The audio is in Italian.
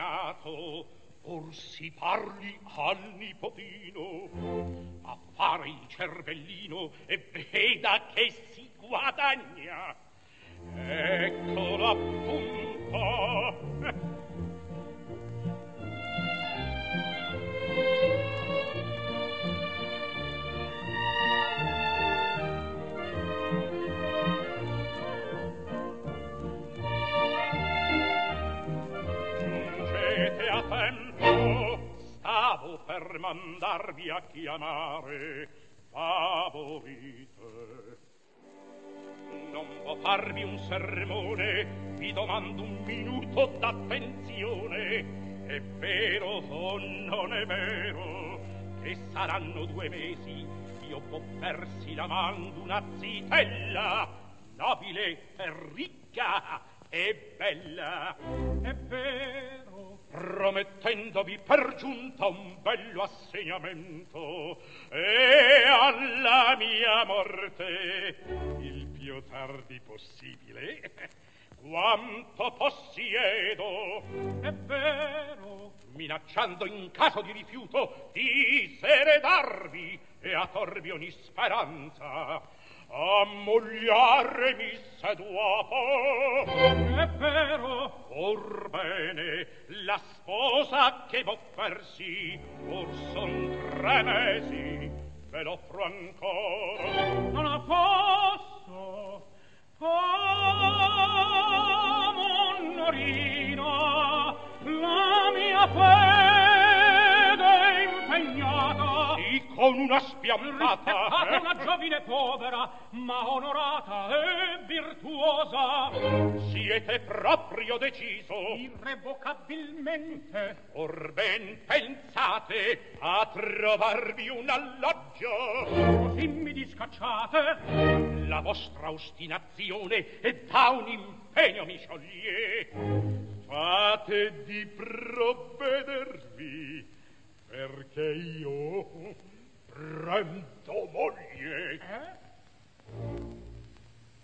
sognato, or si parli al nipotino a fare il cervellino e veda che si guadagna. Eccolo appunto. Giungete a tempo, stavo per mandarvi a chiamare. Favorite, non può farvi un sermone, vi domando un minuto d'attenzione. È vero o non è vero che saranno 2 mesi io può persi la mando una zitella nobile e ricca e bella? È vero, promettendovi per giunta un bello assegnamento e alla mia morte il più tardi possibile quanto possiedo. È vero, minacciando in caso di rifiuto di seredarvi e a torvi ogni speranza, ammogliare mi seduopo. È vero, orbene, la sposa che m'offersi or son 3 mesi, ve l'offro ancora. Non la posso, Monorina, la mia fede impegnata, sì, con una spiammata, rispettata una giovine povera, ma onorata e virtuosa. Siete proprio deciso? Irrevocabilmente. Or ben pensate a trovarvi un alloggio. Così mi discacciate? La vostra ostinazione e da un impegno mi scioglie. Fate di provvedervi, perché io prendo moglie.